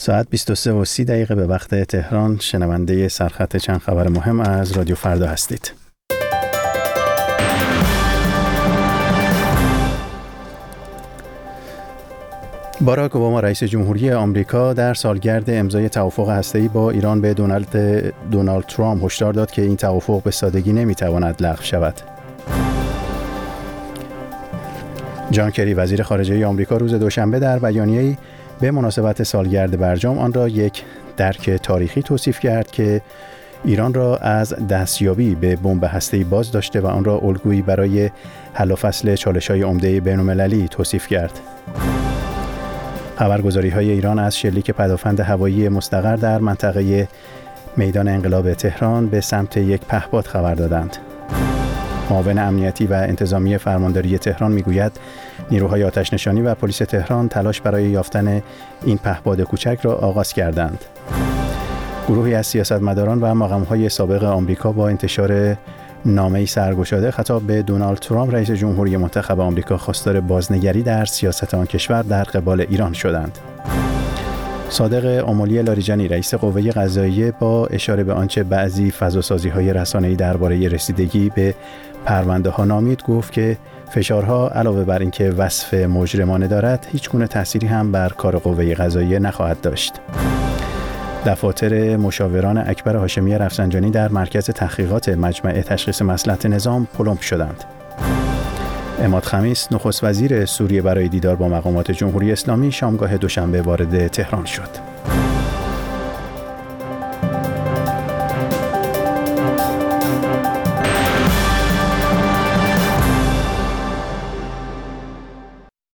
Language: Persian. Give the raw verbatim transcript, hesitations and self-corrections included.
ساعت بیست و سه و سی دقیقه به وقت تهران. شنونده سرخط چند خبر مهم از رادیو فردا هستید. باراک اوباما رئیس جمهوری آمریکا در سالگرد امضای توافق هسته‌ای با ایران به دونالد دونالد ترامپ هشدار داد که این توافق به سادگی نمیتواند لغو شود. جان کری وزیر خارجه آمریکا روز دوشنبه در بیانیه‌ای به مناسبت سالگرد برجام آن را یک درک تاریخی توصیف کرد که ایران را از دستیابی به بمب هسته‌ای باز داشته و آن را الگویی برای حل و فصل چالش‌های عمده بین‌المللی توصیف کرد. خبرگزاری‌های ایران از شلیک پدافند هوایی مستقر در منطقه میدان انقلاب تهران به سمت یک پهپاد خبر دادند. معاون امنیتی و انتظامی فرمانداری تهران میگوید نیروهای آتش‌نشانی و پلیس تهران تلاش برای یافتن این پهپاد کوچک را آغاز کردند. گروهی از سیاستمداران و مقام‌های سابق آمریکا با انتشار نامه‌ای سرگشاده خطاب به دونالد ترامپ رئیس جمهوری منتخب آمریکا خواستار بازنگری در سیاست آن کشور در قبال ایران شدند. صادق آملی لاریجانی رئیس قوه قضاییه با اشاره به آنچه بعضی فضاسازی‌های رسانه‌ای درباره رسیدگی به پرونده‌ها نامید گفت که فشارها علاوه بر اینکه وصف مجرمانه دارد هیچ گونه تأثیری هم بر کار قوه قضاییه نخواهد داشت. دفاتر مشاوران اکبر هاشمی رفسنجانی در مرکز تحقیقات مجمع تشخیص مصلحت نظام پلمب شدند. عماد خمیس نخست وزیر سوریه برای دیدار با مقامات جمهوری اسلامی شامگاه دوشنبه وارد تهران شد.